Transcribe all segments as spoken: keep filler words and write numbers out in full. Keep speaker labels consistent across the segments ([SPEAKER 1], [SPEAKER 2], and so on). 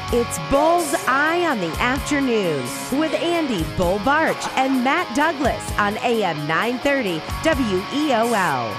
[SPEAKER 1] It's Bull's Eye on the Afternoon with Andy Bull Barch and Matt Douglas on A M nine thirty W E O L.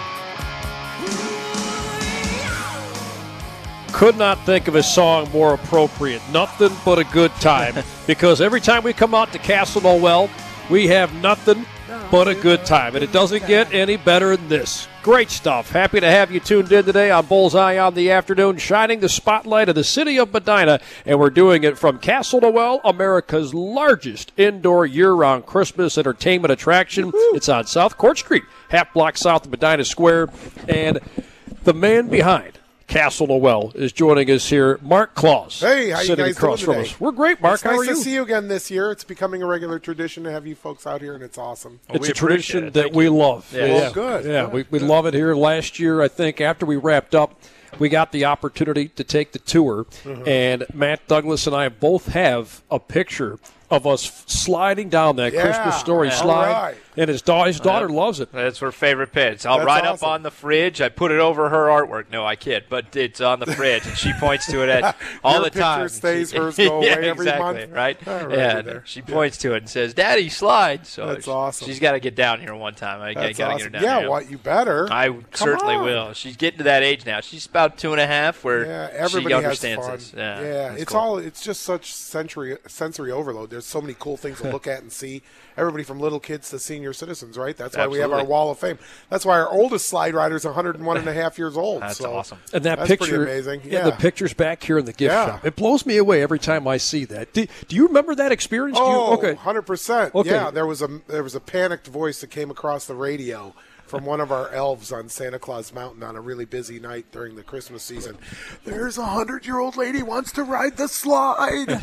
[SPEAKER 2] Could not think of a song more appropriate. Nothing but a good time. Because every time we come out to Castle Noel, we have nothing but a good time. And it doesn't get any better than this. Great stuff. Happy to have you tuned in today on Bullseye on the Afternoon, shining the spotlight of the city of Medina. And we're doing it from Castle Noel, America's largest indoor year-round Christmas entertainment attraction. Woo-hoo. It's on South Court Street, half block south of Medina Square. And the man behind Castle Noel is joining us here, Mark Claus.
[SPEAKER 3] Hey, how you
[SPEAKER 2] sitting
[SPEAKER 3] guys
[SPEAKER 2] across
[SPEAKER 3] doing
[SPEAKER 2] from
[SPEAKER 3] today?
[SPEAKER 2] us. We're great, Mark.
[SPEAKER 3] It's
[SPEAKER 2] how
[SPEAKER 3] nice
[SPEAKER 2] are you?
[SPEAKER 3] to see you again this year. It's becoming a regular tradition to have you folks out here, and it's awesome.
[SPEAKER 2] It's
[SPEAKER 4] well, we
[SPEAKER 2] a tradition
[SPEAKER 4] it.
[SPEAKER 2] that
[SPEAKER 4] Thank
[SPEAKER 2] we
[SPEAKER 4] you.
[SPEAKER 2] love.
[SPEAKER 4] Yeah,
[SPEAKER 3] well,
[SPEAKER 2] yeah.
[SPEAKER 3] good.
[SPEAKER 2] Yeah,
[SPEAKER 3] good,
[SPEAKER 2] we, we
[SPEAKER 3] good.
[SPEAKER 2] love it here. Last year, I think, after we wrapped up, we got the opportunity to take the tour,
[SPEAKER 3] Mm-hmm.
[SPEAKER 2] and Matt Douglas and I both have a picture of us sliding down that
[SPEAKER 3] Yeah,
[SPEAKER 2] Christmas Story
[SPEAKER 3] all
[SPEAKER 2] slide,
[SPEAKER 3] right.
[SPEAKER 2] and his, da- his daughter
[SPEAKER 4] Yep.
[SPEAKER 2] loves it.
[SPEAKER 4] That's her favorite pit. I'll
[SPEAKER 3] That's
[SPEAKER 4] ride
[SPEAKER 3] awesome.
[SPEAKER 4] up on the fridge. I put it over her artwork. No, I kid, but it's on the fridge, and she points to it at all
[SPEAKER 3] Your
[SPEAKER 4] the time.
[SPEAKER 3] picture stays,
[SPEAKER 4] She-
[SPEAKER 3] hers go away
[SPEAKER 4] yeah,
[SPEAKER 3] every
[SPEAKER 4] exactly,
[SPEAKER 3] month?
[SPEAKER 4] right?
[SPEAKER 3] All right,
[SPEAKER 4] yeah,
[SPEAKER 3] there.
[SPEAKER 4] she points to it and says, "Daddy, slide." So
[SPEAKER 3] That's
[SPEAKER 4] she,
[SPEAKER 3] awesome.
[SPEAKER 4] She's got to get down here one time. I, I
[SPEAKER 3] That's
[SPEAKER 4] got to
[SPEAKER 3] awesome.
[SPEAKER 4] get her down
[SPEAKER 3] Yeah,
[SPEAKER 4] here.
[SPEAKER 3] what you better.
[SPEAKER 4] I certainly
[SPEAKER 3] on.
[SPEAKER 4] will. She's getting to that age now. She's about two and a half, where
[SPEAKER 3] Yeah, everybody
[SPEAKER 4] she
[SPEAKER 3] has
[SPEAKER 4] understands
[SPEAKER 3] fun.
[SPEAKER 4] this. Yeah,
[SPEAKER 3] yeah
[SPEAKER 4] that's
[SPEAKER 3] it's
[SPEAKER 4] cool.
[SPEAKER 3] all. It's just such sensory sensory overload. There's so many cool things to look at and see. Everybody from little kids to senior citizens, right? That's why we have our
[SPEAKER 4] Absolutely.
[SPEAKER 3] Wall of Fame. That's why our oldest slide rider is one hundred one and a half years old.
[SPEAKER 4] That's
[SPEAKER 3] so
[SPEAKER 4] awesome.
[SPEAKER 2] And that
[SPEAKER 3] that's
[SPEAKER 2] picture,
[SPEAKER 3] pretty amazing.
[SPEAKER 2] Yeah,
[SPEAKER 3] Yeah.
[SPEAKER 2] the picture's back here in the gift
[SPEAKER 3] Yeah.
[SPEAKER 2] shop. It blows me away every time I see that. Do, do you remember that experience? Do you,
[SPEAKER 3] Oh,
[SPEAKER 2] okay.
[SPEAKER 3] one hundred percent.
[SPEAKER 2] Okay.
[SPEAKER 3] Yeah, there was a there was a panicked voice that came across the radio from one of our elves on Santa Claus Mountain on a really busy night during the Christmas season. There's a hundred-year-old lady wants to ride the slide.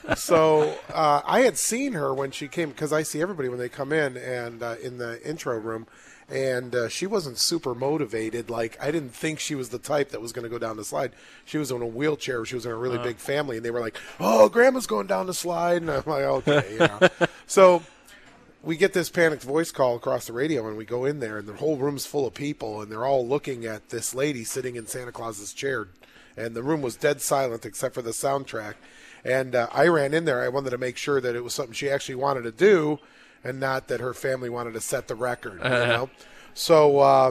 [SPEAKER 3] So uh, I had seen her when she came, because I see everybody when they come in and uh, in the intro room. And uh, she wasn't super motivated. Like, I didn't think she was the type that was going to go down the slide. She was in a wheelchair. She was in a really big family. And they were like, oh, Grandma's going down the slide. And I'm like, okay, you know. So we get this panicked voice call across the radio, and we go in there, and the whole room's full of people, and they're all looking at this lady sitting in Santa Claus's chair. And the room was dead silent except for the soundtrack. And uh, I ran in there. I wanted to make sure that it was something she actually wanted to do, and not that her family wanted to set the record, you know? So uh,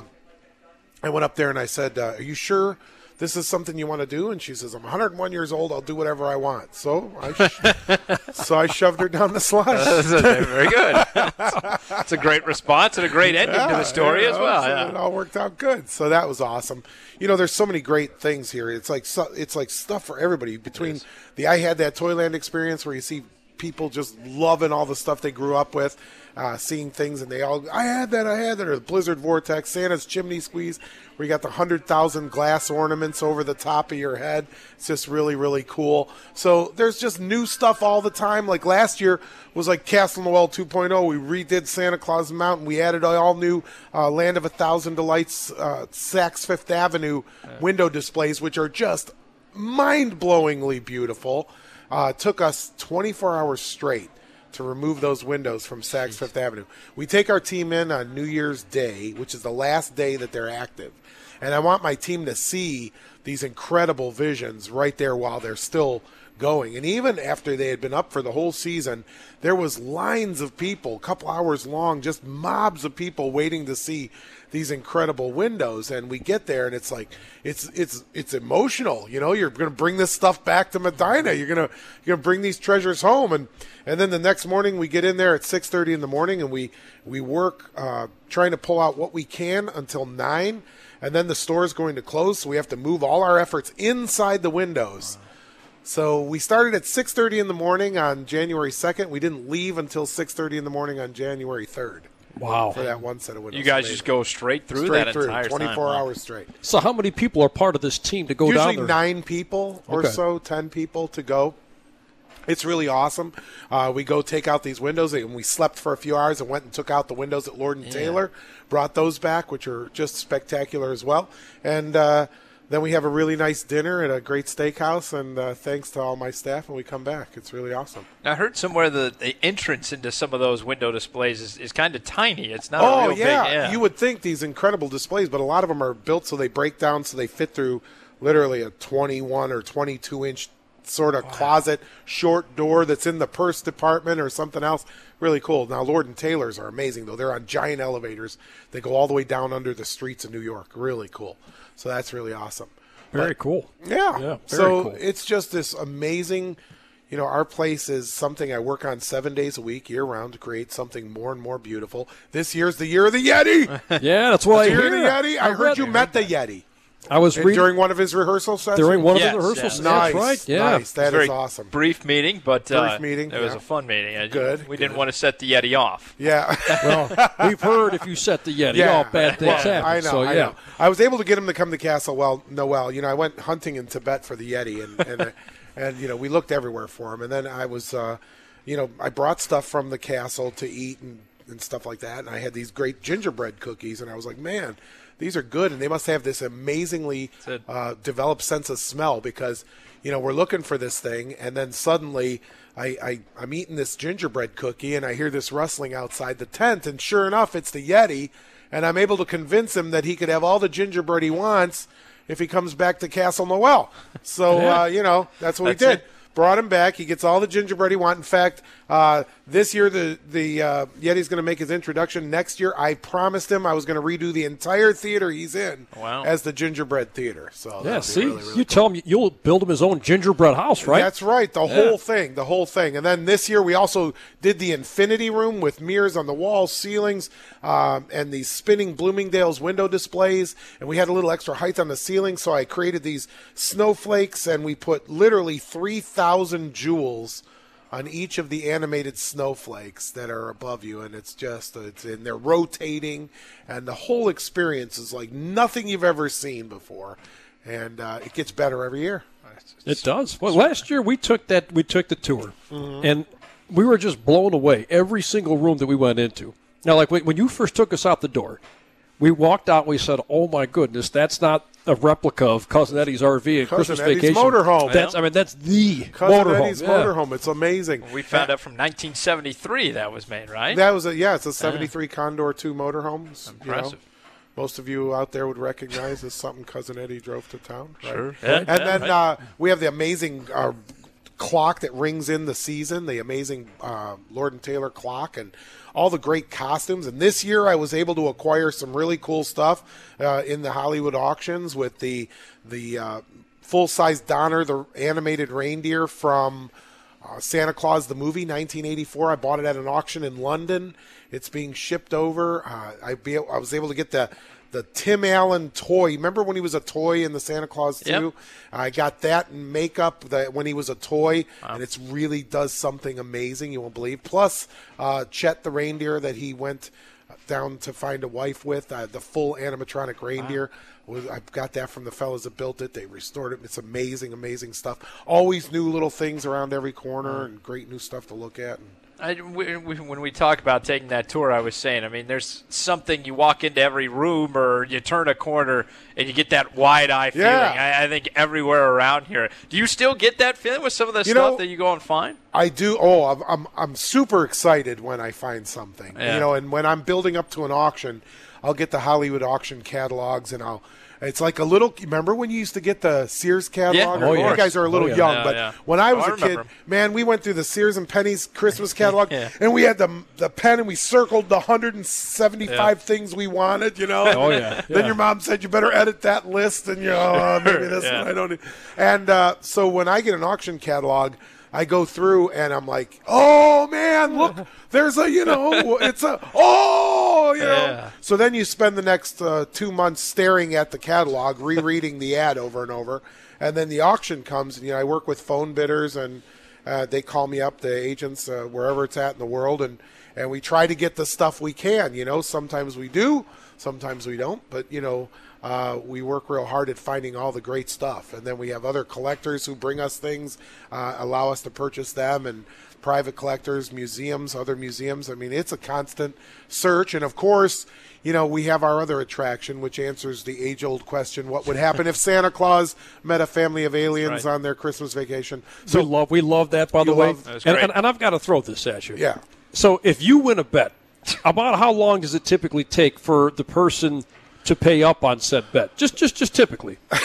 [SPEAKER 3] I went up there and I said, uh, are you sure this is something you want to do? And she says, I'm one hundred one years old. I'll do whatever I want. So I, sh- so I shoved her down the slide.
[SPEAKER 4] Very good. That's a great response and a great ending to the story
[SPEAKER 3] Yeah,
[SPEAKER 4] as well.
[SPEAKER 3] so
[SPEAKER 4] Yeah.
[SPEAKER 3] It all worked out good. So that was awesome. You know, there's so many great things here. It's like so, it's like stuff for everybody. Between the I Had That Toyland experience where you see people just loving all the stuff they grew up with, uh, seeing things, and they all, I had that, I had that, or the Blizzard Vortex, Santa's Chimney Squeeze, where you got the one hundred thousand glass ornaments over the top of your head. It's just really, really cool. So there's just new stuff all the time. Like last year was like Castle Noel two point oh. We redid Santa Claus Mountain. We added all new uh, Land of a Thousand Delights, uh, Saks Fifth Avenue window displays, which are just mind-blowingly beautiful. Uh, it took us twenty-four hours straight to remove those windows from Saks Fifth Avenue. We take our team in on New Year's Day, which is the last day that they're active. And I want my team to see these incredible visions right there while they're still going. And even after they had been up for the whole season, there was lines of people, a couple hours long, just mobs of people waiting to see these incredible windows. And we get there and it's like, it's it's it's emotional. You know, you're going to bring this stuff back to Medina. You're going to you're going to bring these treasures home. And and then the next morning we get in there at six thirty in the morning and we we work uh, trying to pull out what we can until nine. And then the store is going to close, so we have to move all our efforts inside the windows. So we started at six thirty in the morning on January second. We didn't leave until six thirty in the morning on January third.
[SPEAKER 2] Wow.
[SPEAKER 3] For that one set of windows.
[SPEAKER 4] You guys
[SPEAKER 3] Amazing.
[SPEAKER 4] just go straight through
[SPEAKER 3] straight
[SPEAKER 4] that
[SPEAKER 3] through,
[SPEAKER 4] entire time.
[SPEAKER 3] twenty-four
[SPEAKER 4] Wow.
[SPEAKER 3] hours straight.
[SPEAKER 2] So how many people are part of this team to go down
[SPEAKER 3] Usually
[SPEAKER 2] there?
[SPEAKER 3] nine people or
[SPEAKER 2] Okay.
[SPEAKER 3] so, ten people to go. It's really awesome. Uh, we go take out these windows, and we slept for a few hours and went and took out the windows at Lord and Taylor, brought those back, which are just spectacular as well. And uh, then we have a really nice dinner at a great steakhouse, and uh, thanks to all my staff, and we come back. It's really awesome.
[SPEAKER 4] I heard somewhere the, the entrance into some of those window displays is, is kind of tiny. It's not
[SPEAKER 3] Oh,
[SPEAKER 4] a real
[SPEAKER 3] yeah.
[SPEAKER 4] big. Yeah.
[SPEAKER 3] You would think these incredible displays, but a lot of them are built so they break down so they fit through literally a twenty-one or twenty-two inch sort of wow. closet short door that's in the purse department or something else. Really cool. Now, Lord and Taylor's are amazing, though. They're on giant elevators. They go all the way down under the streets of New York. Really cool. So that's really awesome.
[SPEAKER 2] Very
[SPEAKER 3] but,
[SPEAKER 2] cool.
[SPEAKER 3] Yeah.
[SPEAKER 2] yeah very
[SPEAKER 3] so
[SPEAKER 2] cool.
[SPEAKER 3] It's just this amazing, you know, our place is something I work on seven days a week, year round, to create something more and more beautiful. This year's the year of the Yeti.
[SPEAKER 2] yeah, that's what I
[SPEAKER 3] hear.
[SPEAKER 2] hear.
[SPEAKER 3] The Yeti. I, I heard you met the Yeti.
[SPEAKER 2] I was reading,
[SPEAKER 3] during one of his rehearsal sessions.
[SPEAKER 2] During one
[SPEAKER 4] yes,
[SPEAKER 2] of the rehearsals,
[SPEAKER 4] yeah.
[SPEAKER 3] nice,
[SPEAKER 2] that's right. Yeah,
[SPEAKER 3] nice. That is awesome.
[SPEAKER 4] Brief meeting, but uh,
[SPEAKER 3] brief meeting.
[SPEAKER 4] It was
[SPEAKER 3] yeah.
[SPEAKER 4] a fun meeting.
[SPEAKER 3] Good.
[SPEAKER 4] We
[SPEAKER 3] good.
[SPEAKER 4] didn't want to set the Yeti off.
[SPEAKER 3] Yeah.
[SPEAKER 2] well, we've heard if you set the Yeti
[SPEAKER 3] yeah.
[SPEAKER 2] off, bad things
[SPEAKER 3] well,
[SPEAKER 2] happen.
[SPEAKER 3] I know.
[SPEAKER 2] So,
[SPEAKER 3] I
[SPEAKER 2] yeah.
[SPEAKER 3] know. I was able to get him to come to Castle Well, Noel. You know, I went hunting in Tibet for the Yeti, and and, and you know, we looked everywhere for him. And then I was, uh, you know, I brought stuff from the castle to eat and, and stuff like that. And I had these great gingerbread cookies, and I was like, man, these are good, and they must have this amazingly uh, developed sense of smell because, you know, we're looking for this thing, and then suddenly I, I, I'm eating this gingerbread cookie, and I hear this rustling outside the tent, and sure enough, it's the Yeti, and I'm able to convince him that he could have all the gingerbread he wants if he comes back to Castle Noel. So,
[SPEAKER 2] yeah.
[SPEAKER 3] uh, you know, that's what
[SPEAKER 4] that's
[SPEAKER 3] we did.
[SPEAKER 4] It.
[SPEAKER 3] Brought him back. He gets all the gingerbread he wants. In fact, uh, this year the the uh, Yeti's going to make his introduction. Next year, I promised him I was going to redo the entire theater he's in
[SPEAKER 4] wow.
[SPEAKER 3] as the gingerbread theater. So
[SPEAKER 2] yeah, see,
[SPEAKER 3] really, really
[SPEAKER 2] you
[SPEAKER 3] cool.
[SPEAKER 2] tell him you'll build him his own gingerbread house, right?
[SPEAKER 3] That's right, the
[SPEAKER 2] yeah.
[SPEAKER 3] whole thing, the whole thing. And then this year we also did the infinity room with mirrors on the walls, ceilings, um, and these spinning Bloomingdale's window displays. And we had a little extra height on the ceiling, so I created these snowflakes, and we put literally three thousand jewels on each of the animated snowflakes that are above you, and it's just it's and they're rotating, and the whole experience is like nothing you've ever seen before, and uh, it gets better every year.
[SPEAKER 2] It does. Well, last year we took that we took the tour, mm-hmm. and we were just blown away. Every single room that we went into. Now, like when you first took us out the door, we walked out and we said, "Oh my goodness, that's not a replica of Cousin Eddie's R V at
[SPEAKER 3] Cousin
[SPEAKER 2] Christmas
[SPEAKER 3] Eddie's
[SPEAKER 2] Vacation."
[SPEAKER 3] motorhome.
[SPEAKER 2] That's I mean that's the
[SPEAKER 3] Cousin
[SPEAKER 2] motorhome.
[SPEAKER 3] Eddie's
[SPEAKER 2] yeah.
[SPEAKER 3] motorhome. It's amazing.
[SPEAKER 4] We found out from nineteen seventy-three that was made, right?
[SPEAKER 3] That was a yeah. It's a seventy-three Condor two motorhomes.
[SPEAKER 4] Impressive.
[SPEAKER 3] You know, most of you out there would recognize as something Cousin Eddie drove to town. Right?
[SPEAKER 4] Sure. Yeah,
[SPEAKER 3] and
[SPEAKER 4] yeah,
[SPEAKER 3] then
[SPEAKER 4] right.
[SPEAKER 3] uh, we have the amazing uh, clock that rings in the season, the amazing uh, Lord and Taylor clock, and all the great costumes. And this year I was able to acquire some really cool stuff uh, in the Hollywood auctions with the the uh, full-size Donner, the animated reindeer from uh, Santa Claus the movie, nineteen eighty-four. I bought it at an auction in London. It's being shipped over. Uh, I, be, I was able to get the the Tim Allen toy. Remember when he was a toy in the Santa Claus two?
[SPEAKER 4] Yep.
[SPEAKER 3] I got that in makeup that when he was a toy,
[SPEAKER 4] wow.
[SPEAKER 3] and it really does something amazing you won't believe. Plus, uh, Chet the reindeer that he went down to find a wife with, uh, the full animatronic reindeer. Wow. Was, I got that from the fellas that built it. They restored it. It's amazing, amazing stuff. Always new little things around every corner and great new stuff to look at. And,
[SPEAKER 4] I, we, we, when we talk about taking that tour, I was saying, I mean, there's something you walk into every room or you turn a corner and you get that wide-eye feeling.
[SPEAKER 3] Yeah.
[SPEAKER 4] I, I think everywhere around here. Do you still get that feeling with some of the
[SPEAKER 3] You
[SPEAKER 4] stuff
[SPEAKER 3] know,
[SPEAKER 4] that you go and find?
[SPEAKER 3] I do. Oh, I'm, I'm I'm super excited when I find something.
[SPEAKER 4] Yeah.
[SPEAKER 3] You know, and when I'm building up to an auction, I'll get the Hollywood auction catalogs, and I'll. It's like a little. Remember when you used to get the Sears catalog?
[SPEAKER 4] Yeah, of
[SPEAKER 3] you
[SPEAKER 4] course.
[SPEAKER 3] guys are a little
[SPEAKER 2] Oh, yeah.
[SPEAKER 3] young,
[SPEAKER 4] Yeah,
[SPEAKER 3] but
[SPEAKER 4] yeah.
[SPEAKER 3] when I
[SPEAKER 4] Oh,
[SPEAKER 3] was
[SPEAKER 4] I
[SPEAKER 3] a kid,
[SPEAKER 4] remember 'em.
[SPEAKER 3] man, we went through the Sears and Penny's Christmas catalog,
[SPEAKER 4] Yeah.
[SPEAKER 3] and we had the the pen, and we circled the one hundred seventy-five
[SPEAKER 4] Yeah.
[SPEAKER 3] things we wanted. You know.
[SPEAKER 2] Oh, yeah.
[SPEAKER 3] Then
[SPEAKER 2] Yeah.
[SPEAKER 3] your mom said you better edit that list, and you know uh, maybe this
[SPEAKER 4] Yeah.
[SPEAKER 3] one I don't need. And uh, so when I get an auction catalog, I go through and I'm like, oh man, look, there's a, you know, it's a, oh, you know.
[SPEAKER 4] Yeah.
[SPEAKER 3] So then you spend the next uh, two months staring at the catalog, rereading the ad over and over. And then the auction comes, and, you know, I work with phone bidders, and uh, they call me up, the agents, uh, wherever it's at in the world, and, and we try to get the stuff we can, you know. Sometimes we do, sometimes we don't, but, you know, Uh, we work real hard at finding all the great stuff. And then we have other collectors who bring us things, uh, allow us to purchase them, and private collectors, museums, other museums. I mean, it's a constant search. And, of course, you know, we have our other attraction, which answers the age-old question, what would happen if Santa Claus met a family of aliens
[SPEAKER 4] Right.
[SPEAKER 3] on their Christmas vacation?
[SPEAKER 2] So we love we love that, by the way.
[SPEAKER 3] love-
[SPEAKER 4] That was
[SPEAKER 2] and,
[SPEAKER 4] great.
[SPEAKER 2] and, and I've got to throw this at you.
[SPEAKER 3] Yeah.
[SPEAKER 2] So if you win a bet, about how long does it typically take for the person to pay up on said bet? Just, just, just typically.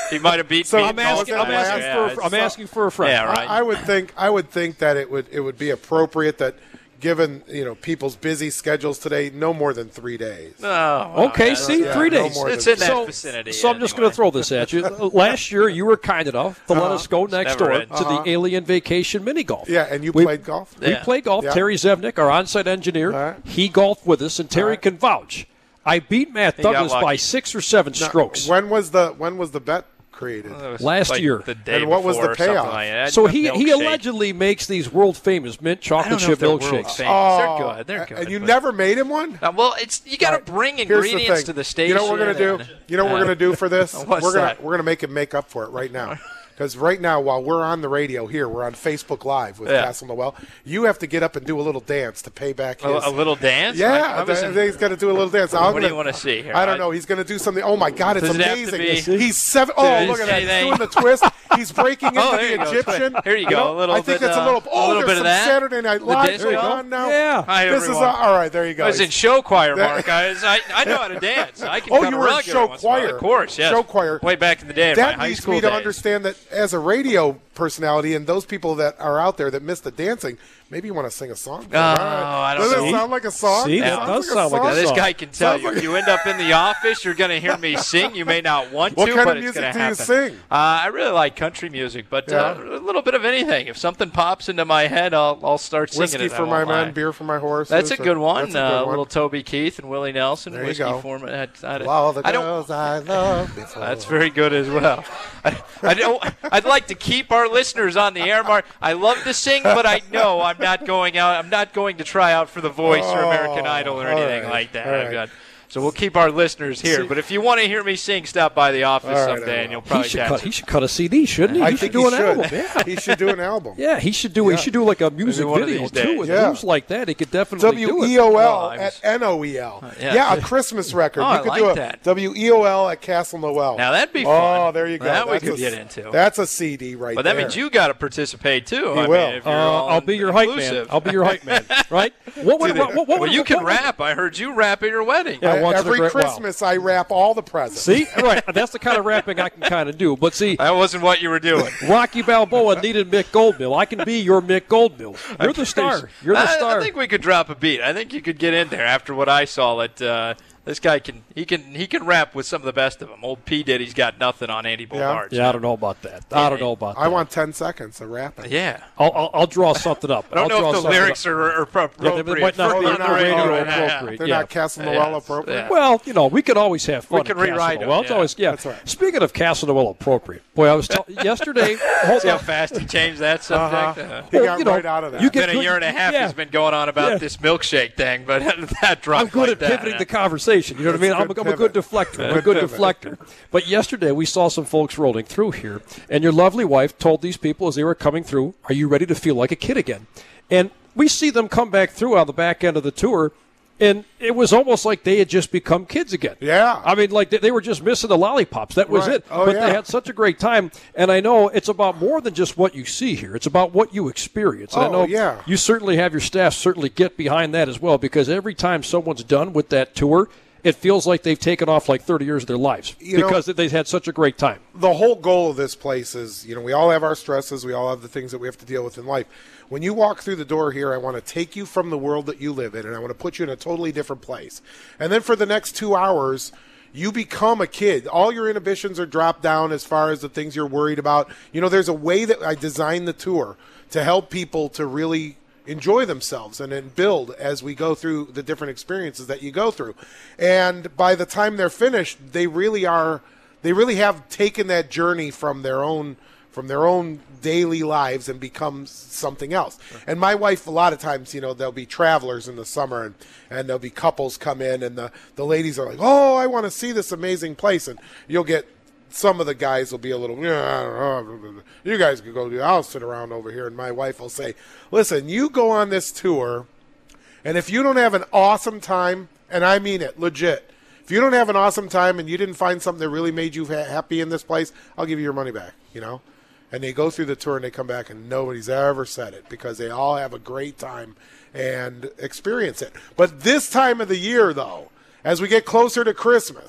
[SPEAKER 4] He might have beat
[SPEAKER 3] So
[SPEAKER 4] me.
[SPEAKER 3] I'm
[SPEAKER 4] in
[SPEAKER 3] asking-
[SPEAKER 4] golf
[SPEAKER 3] I'm
[SPEAKER 4] class.
[SPEAKER 3] asking
[SPEAKER 4] Yeah,
[SPEAKER 2] for-
[SPEAKER 4] it's-
[SPEAKER 2] I'm asking for a friend.
[SPEAKER 4] Yeah, right.
[SPEAKER 3] I, I would think I would think that it would it would be appropriate that, given you know people's busy schedules today, no more than three days.
[SPEAKER 4] Oh, well,
[SPEAKER 2] Okay,
[SPEAKER 4] yeah,
[SPEAKER 2] see,
[SPEAKER 3] yeah,
[SPEAKER 2] three
[SPEAKER 3] no
[SPEAKER 2] days.
[SPEAKER 3] more
[SPEAKER 4] It's
[SPEAKER 3] than-
[SPEAKER 4] in that
[SPEAKER 2] so,
[SPEAKER 4] vicinity.
[SPEAKER 2] so I'm just
[SPEAKER 4] anyway.
[SPEAKER 2] going to throw this at you. Last year, you were kind enough to let us go next
[SPEAKER 4] Never
[SPEAKER 2] door
[SPEAKER 4] ends.
[SPEAKER 2] to the Alien Vacation mini golf.
[SPEAKER 3] Yeah, and you
[SPEAKER 2] We-
[SPEAKER 3] played golf.
[SPEAKER 2] We
[SPEAKER 4] Yeah.
[SPEAKER 2] played golf.
[SPEAKER 3] Yeah.
[SPEAKER 2] Terry Zevnik, our on-site engineer,
[SPEAKER 3] All right.
[SPEAKER 2] he golfed with us, and Terry
[SPEAKER 3] All right.
[SPEAKER 2] can vouch. I beat Matt
[SPEAKER 4] got
[SPEAKER 2] Douglas by
[SPEAKER 4] lucky.
[SPEAKER 2] six or seven
[SPEAKER 3] Now,
[SPEAKER 2] strokes.
[SPEAKER 3] When was the when was the bet created?
[SPEAKER 4] It was
[SPEAKER 2] Last
[SPEAKER 4] like
[SPEAKER 2] year.
[SPEAKER 4] The day
[SPEAKER 3] And what was the
[SPEAKER 4] before or something
[SPEAKER 3] payoff?
[SPEAKER 4] like that.
[SPEAKER 2] So
[SPEAKER 4] A
[SPEAKER 2] he, he
[SPEAKER 4] milkshake.
[SPEAKER 2] allegedly makes these world famous mint
[SPEAKER 4] I
[SPEAKER 2] chocolate
[SPEAKER 4] don't know
[SPEAKER 2] chip
[SPEAKER 4] if they're world
[SPEAKER 2] milkshakes.
[SPEAKER 4] famous. They're
[SPEAKER 3] Oh,
[SPEAKER 4] good. They're good.
[SPEAKER 3] and you
[SPEAKER 4] but-
[SPEAKER 3] never made him one?
[SPEAKER 4] Uh, well, it's you got to
[SPEAKER 3] All right,
[SPEAKER 4] bring
[SPEAKER 3] here's the
[SPEAKER 4] ingredients
[SPEAKER 3] thing.
[SPEAKER 4] to the station.
[SPEAKER 3] You know what we're gonna do?
[SPEAKER 4] and-
[SPEAKER 3] You know what we're
[SPEAKER 4] uh,
[SPEAKER 3] gonna do for this?
[SPEAKER 4] What's
[SPEAKER 3] we're gonna
[SPEAKER 4] that?
[SPEAKER 3] we're gonna make him make up for it right now. Because right now, while we're on the radio here, we're on Facebook Live with
[SPEAKER 4] Yeah.
[SPEAKER 3] Castle Noel. You have to get up and do a little dance to pay back his.
[SPEAKER 4] A, a little dance.
[SPEAKER 3] Yeah,
[SPEAKER 4] I, I
[SPEAKER 3] I
[SPEAKER 4] was
[SPEAKER 3] think
[SPEAKER 4] in-
[SPEAKER 3] he's got to do a little dance. I'm
[SPEAKER 4] What do
[SPEAKER 3] gonna-
[SPEAKER 4] you want to see here?
[SPEAKER 3] I don't
[SPEAKER 4] I-
[SPEAKER 3] know. He's going to do something. Oh my God, it's
[SPEAKER 4] Does it have to
[SPEAKER 3] amazing!
[SPEAKER 4] be-
[SPEAKER 3] He's seven. Oh,
[SPEAKER 4] Does
[SPEAKER 3] look at that! He's
[SPEAKER 4] anything-
[SPEAKER 3] doing the twist. He's breaking into
[SPEAKER 4] Oh, there
[SPEAKER 3] the
[SPEAKER 4] you go.
[SPEAKER 3] Egyptian.
[SPEAKER 4] Here you go.
[SPEAKER 3] know,
[SPEAKER 4] A little
[SPEAKER 3] I think
[SPEAKER 4] bit,
[SPEAKER 3] it's a
[SPEAKER 4] uh,
[SPEAKER 3] little.
[SPEAKER 4] a
[SPEAKER 3] Oh,
[SPEAKER 4] little
[SPEAKER 3] there's
[SPEAKER 4] bit of
[SPEAKER 3] some
[SPEAKER 4] that.
[SPEAKER 3] Saturday Night
[SPEAKER 4] The
[SPEAKER 3] Live
[SPEAKER 4] disco?
[SPEAKER 3] going on now.
[SPEAKER 2] Yeah.
[SPEAKER 4] Hi,
[SPEAKER 3] This is
[SPEAKER 4] everyone.
[SPEAKER 3] a, all right. There you go.
[SPEAKER 4] I was in show choir,
[SPEAKER 3] There-
[SPEAKER 4] Mark. I, was, I, I know how to dance. I can
[SPEAKER 3] Oh,
[SPEAKER 4] cut
[SPEAKER 3] you
[SPEAKER 4] a
[SPEAKER 3] were in
[SPEAKER 4] rug every
[SPEAKER 3] show
[SPEAKER 4] once in a while.
[SPEAKER 3] choir.
[SPEAKER 4] Of course, yes.
[SPEAKER 3] Show choir.
[SPEAKER 4] Way back in the day, in
[SPEAKER 3] that
[SPEAKER 4] my high
[SPEAKER 3] leads
[SPEAKER 4] school
[SPEAKER 3] me to
[SPEAKER 4] days.
[SPEAKER 3] understand that as a radio personality and those people that are out there that miss the dancing, maybe you want to sing a song.
[SPEAKER 4] Oh, I don't
[SPEAKER 3] Does
[SPEAKER 4] know.
[SPEAKER 3] it sound like a song?
[SPEAKER 2] See,
[SPEAKER 3] It
[SPEAKER 2] that
[SPEAKER 3] sounds
[SPEAKER 2] does sound like a
[SPEAKER 3] song.
[SPEAKER 4] Now, this
[SPEAKER 2] song.
[SPEAKER 4] guy can tell
[SPEAKER 3] Sounds
[SPEAKER 4] you.
[SPEAKER 3] like-
[SPEAKER 4] If you end up in the office, you're going to hear me sing. You may not want
[SPEAKER 3] What
[SPEAKER 4] to,
[SPEAKER 3] kind
[SPEAKER 4] but
[SPEAKER 3] of
[SPEAKER 4] it's
[SPEAKER 3] music
[SPEAKER 4] going to
[SPEAKER 3] do you
[SPEAKER 4] happen.
[SPEAKER 3] sing?
[SPEAKER 4] Uh, I really like country music, but uh,
[SPEAKER 3] Yeah.
[SPEAKER 4] a little bit of anything. If something pops into my head, I'll, I'll start singing
[SPEAKER 3] Whiskey
[SPEAKER 4] it. I
[SPEAKER 3] for my
[SPEAKER 4] won't lie.
[SPEAKER 3] men, beer for my horse.
[SPEAKER 4] That's a good one.
[SPEAKER 3] That's a
[SPEAKER 4] uh,
[SPEAKER 3] good one.
[SPEAKER 4] little Toby Keith and Willie Nelson.
[SPEAKER 3] There you
[SPEAKER 4] Whiskey
[SPEAKER 3] go.
[SPEAKER 4] for my. I, I,
[SPEAKER 3] To all the
[SPEAKER 4] I don't.
[SPEAKER 3] girls I love before.
[SPEAKER 4] That's very good as well. I, I don't. I'd like to keep our listeners on the air, Mark. I love to sing, but I know I'm not going out. I'm not going to try out for The Voice or American
[SPEAKER 3] Oh,
[SPEAKER 4] Idol or
[SPEAKER 3] all
[SPEAKER 4] anything
[SPEAKER 3] right,
[SPEAKER 4] like that.
[SPEAKER 3] all
[SPEAKER 4] I've
[SPEAKER 3] right.
[SPEAKER 4] got- So we'll keep our listeners here. But if you want to hear me sing, stop by the office
[SPEAKER 3] All right, I
[SPEAKER 4] someday, and
[SPEAKER 3] will.
[SPEAKER 4] you'll
[SPEAKER 2] He
[SPEAKER 4] probably
[SPEAKER 2] should,
[SPEAKER 4] catch
[SPEAKER 2] cut,
[SPEAKER 4] it.
[SPEAKER 2] he should cut a C D, shouldn't he?
[SPEAKER 3] I
[SPEAKER 2] he
[SPEAKER 3] think
[SPEAKER 2] should do
[SPEAKER 3] he
[SPEAKER 2] an
[SPEAKER 3] should.
[SPEAKER 2] album. Yeah.
[SPEAKER 3] He should do an album.
[SPEAKER 2] Yeah, he should do. He
[SPEAKER 3] Yeah.
[SPEAKER 2] should do like a music
[SPEAKER 4] one of
[SPEAKER 2] video
[SPEAKER 4] these
[SPEAKER 2] too.
[SPEAKER 4] days.
[SPEAKER 2] With
[SPEAKER 3] Yeah.
[SPEAKER 2] moves like that, he could definitely
[SPEAKER 3] W
[SPEAKER 2] do
[SPEAKER 3] E
[SPEAKER 2] it.
[SPEAKER 3] O
[SPEAKER 4] Oh,
[SPEAKER 3] L
[SPEAKER 4] I
[SPEAKER 3] at
[SPEAKER 4] was-
[SPEAKER 3] N O E L.
[SPEAKER 4] yeah.
[SPEAKER 3] Yeah, a Christmas record.
[SPEAKER 4] Oh,
[SPEAKER 3] you
[SPEAKER 4] I
[SPEAKER 3] could
[SPEAKER 4] like
[SPEAKER 3] do a
[SPEAKER 4] that.
[SPEAKER 3] W E O L at Castle Noel.
[SPEAKER 4] Now that'd be
[SPEAKER 3] Oh,
[SPEAKER 4] fun.
[SPEAKER 3] there you go.
[SPEAKER 4] That we
[SPEAKER 3] That's
[SPEAKER 4] could
[SPEAKER 3] a-
[SPEAKER 4] get into.
[SPEAKER 3] That's a C D right
[SPEAKER 4] But that
[SPEAKER 3] there.
[SPEAKER 4] means you got to participate too.
[SPEAKER 3] He
[SPEAKER 4] I
[SPEAKER 3] will.
[SPEAKER 4] Mean, if you're
[SPEAKER 2] Uh,
[SPEAKER 4] all
[SPEAKER 2] I'll be your hype man.
[SPEAKER 4] inclusive.
[SPEAKER 2] I'll be your hype man. Right? What would, what, what, what,
[SPEAKER 4] Well, you
[SPEAKER 2] what-
[SPEAKER 4] can
[SPEAKER 2] what-
[SPEAKER 4] rap. I heard you rap at your wedding.
[SPEAKER 2] Yeah,
[SPEAKER 3] I-
[SPEAKER 2] once in a
[SPEAKER 3] every
[SPEAKER 2] great while.
[SPEAKER 3] Christmas I wrap all the presents.
[SPEAKER 2] See, right? That's the kind of rapping I can kind of do. But see,
[SPEAKER 4] That wasn't what you were doing.
[SPEAKER 2] Rocky Balboa needed Mick Goldmill. I can be your Mick Goldmill. You're the star. You're the
[SPEAKER 4] I,
[SPEAKER 2] star.
[SPEAKER 4] I think we could drop a beat. I think you could get in there after what I saw. That uh, this guy can he can he can rap with some of the best of them. Old P Diddy's got nothing on Andy Boulevard.
[SPEAKER 2] yeah, I don't know about that. I don't know about that.
[SPEAKER 3] I want ten seconds of rapping.
[SPEAKER 4] Yeah.
[SPEAKER 2] I'll, I'll, I'll draw something up.
[SPEAKER 4] I don't
[SPEAKER 2] I'll
[SPEAKER 4] know
[SPEAKER 2] draw
[SPEAKER 4] if the
[SPEAKER 2] something
[SPEAKER 4] lyrics
[SPEAKER 2] up.
[SPEAKER 4] are, are pro-
[SPEAKER 2] Yeah, they
[SPEAKER 4] appropriate.
[SPEAKER 2] might not
[SPEAKER 4] for
[SPEAKER 2] be
[SPEAKER 4] on the radio.
[SPEAKER 2] radio
[SPEAKER 4] Yeah, yeah.
[SPEAKER 2] appropriate.
[SPEAKER 3] They're
[SPEAKER 2] yeah.
[SPEAKER 3] not Castle Noel
[SPEAKER 4] Yeah,
[SPEAKER 3] appropriate.
[SPEAKER 4] yeah.
[SPEAKER 2] Well, you know, we could always have fun.
[SPEAKER 4] We can
[SPEAKER 2] at Castle
[SPEAKER 4] rewrite it,
[SPEAKER 2] Noel. It's
[SPEAKER 4] yeah.
[SPEAKER 2] always, yeah.
[SPEAKER 3] That's right.
[SPEAKER 2] Speaking of Castle Noel appropriate, boy, I was tell- yesterday. Hold
[SPEAKER 4] See how
[SPEAKER 2] on.
[SPEAKER 4] fast he changed that subject?
[SPEAKER 3] Uh-huh.
[SPEAKER 4] Uh,
[SPEAKER 3] He
[SPEAKER 2] Well,
[SPEAKER 3] got
[SPEAKER 2] you know,
[SPEAKER 3] right out of that.
[SPEAKER 2] you
[SPEAKER 4] It's been
[SPEAKER 2] get
[SPEAKER 4] a
[SPEAKER 2] good-
[SPEAKER 4] year and a half
[SPEAKER 2] yeah.
[SPEAKER 4] he's been going on about
[SPEAKER 2] Yeah.
[SPEAKER 4] this milkshake thing, but that dropped
[SPEAKER 2] I'm good
[SPEAKER 4] like
[SPEAKER 2] at
[SPEAKER 4] that.
[SPEAKER 2] pivoting the conversation. You know what I mean?
[SPEAKER 3] That's a
[SPEAKER 2] I'm,
[SPEAKER 3] good
[SPEAKER 2] I'm a good
[SPEAKER 3] pivot.
[SPEAKER 2] deflector. I'm a
[SPEAKER 3] Good
[SPEAKER 2] good
[SPEAKER 3] pivot.
[SPEAKER 2] deflector. But yesterday we saw some folks rolling through here, and your lovely wife told these people as they were coming through, "Are you ready to feel like a kid again?" And we see them come back through on the back end of the tour, and it was almost like they had just become kids again.
[SPEAKER 3] Yeah.
[SPEAKER 2] I mean, like they, they were just missing the lollipops. That was
[SPEAKER 3] Right.
[SPEAKER 2] it.
[SPEAKER 3] Oh,
[SPEAKER 2] but
[SPEAKER 3] yeah.
[SPEAKER 2] they had such a great time. And I know it's about more than just what you see here. It's about what you experience. And I
[SPEAKER 3] Oh,
[SPEAKER 2] know
[SPEAKER 3] yeah.
[SPEAKER 2] you certainly have your staff certainly get behind that as well, because every time someone's done with that tour, it feels like they've taken off like thirty years of their lives
[SPEAKER 3] You know-
[SPEAKER 2] because they've had such a great time.
[SPEAKER 3] The whole goal of this place is, you know, we all have our stresses, we all have the things that we have to deal with in life. When you walk through the door here, I want to take you from the world that you live in, and I want to put you in a totally different place. And then for the next two hours, you become a kid. All your inhibitions are dropped down as far as the things you're worried about. You know, there's a way that I designed the tour to help people to really enjoy themselves and then build as we go through the different experiences that you go through. And by the time they're finished, they really are, they really have taken that journey from their own, from their own daily lives and become something else. And my wife, a lot of times, you know, there'll be travelers in the summer and, and there'll be couples come in and the, the ladies are like, oh, I want to see this amazing place. And you'll get, some of the guys will be a little, yeah, I don't know. You guys could go do, I'll sit around over here. And my wife will say, listen, you go on this tour, and if you don't have an awesome time, and I mean it, legit, if you don't have an awesome time and you didn't find something that really made you ha- happy in this place, I'll give you your money back, you know? And they go through the tour and they come back and nobody's ever said it because they all have a great time and experience it. But this time of the year, though, as we get closer to Christmas,